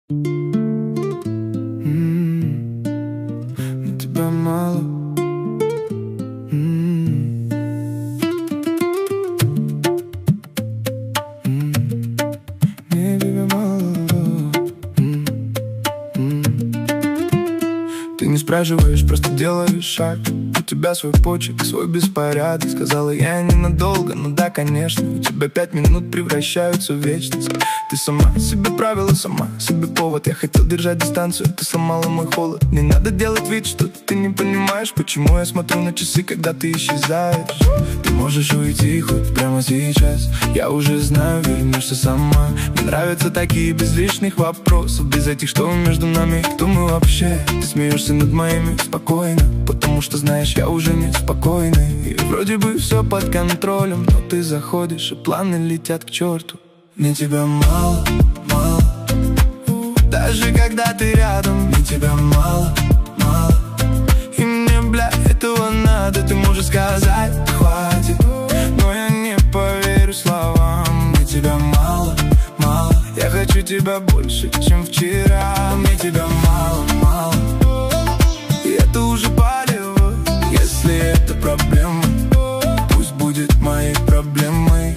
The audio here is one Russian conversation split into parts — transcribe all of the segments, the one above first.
Но тебя мало. Мне тебя мало. Ты не спрашиваешь, просто делаешь шаг. У тебя свой почерк, свой беспорядок. Сказала я ненадолго, ну да, конечно. У тебя 5 минут превращаются в вечность. Ты сама себе правила, сама себе повод. Я хотел держать дистанцию, ты сломала мой холод. Не надо делать вид, что ты не понимаешь, почему я смотрю на часы, когда ты исчезаешь. Ты можешь уйти хоть прямо сейчас. Я уже знаю, вернешься сама. Мне нравятся такие без лишних вопросов, без этих, что между нами, кто мы вообще. Ты смеешься над моими спокойно, потому что знаешь, я уже не спокойный. И вроде бы все под контролем, но ты заходишь, и планы летят к черту. Мне тебя мало, мало. Даже когда ты рядом, мне тебя мало, мало. И мне, бля, этого надо. Ты можешь сказать, хватит, но я не поверю словам. Мне тебя мало, мало. Я хочу тебя больше, чем вчера. Мне тебя мало, мало. И это уже полево. Если это проблема, пусть будет моей проблемой.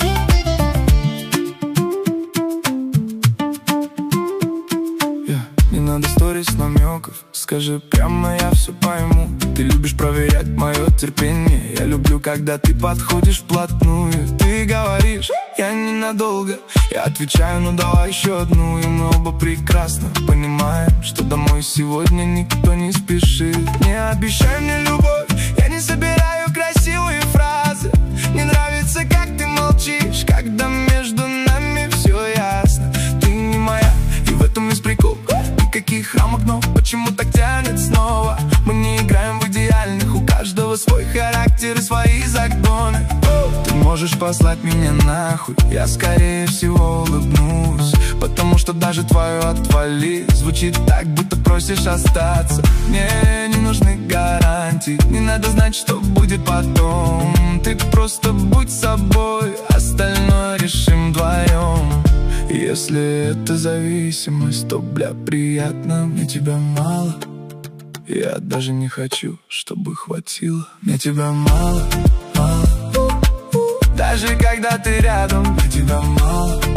Не надо сторис, намеков. Скажи прямо, я все пойму. Ты любишь проверять мое терпение. Я люблю, когда ты подходишь вплотную. Ты говоришь, я ненадолго. Я отвечаю, ну давай еще одну. И мы оба прекрасно понимаем, что домой сегодня никто не спешит. Не обещай мне любовь, я не собираю красивые фразы. Не нравится, как ты молчишь, когда между нами все ясно. Ты не моя, и в этом весь прикол. Никаких рамок, но почему так тянет снова? Мы не играем в идеальных, у каждого свой характер и свои загоны. Ты можешь послать меня нахуй, я скорее всего улыбнусь, потому что даже твое отвали звучит так, будто просишь остаться. Мне не нужны гарантии, не надо знать, что будет потом. Ты просто будь собой, остальное решим вдвоем. Если это зависимость, то, бля, приятно. Мне тебя мало. Я даже не хочу, чтобы хватило. Мне тебя мало, мало. Даже когда ты рядом, мне тебя мало.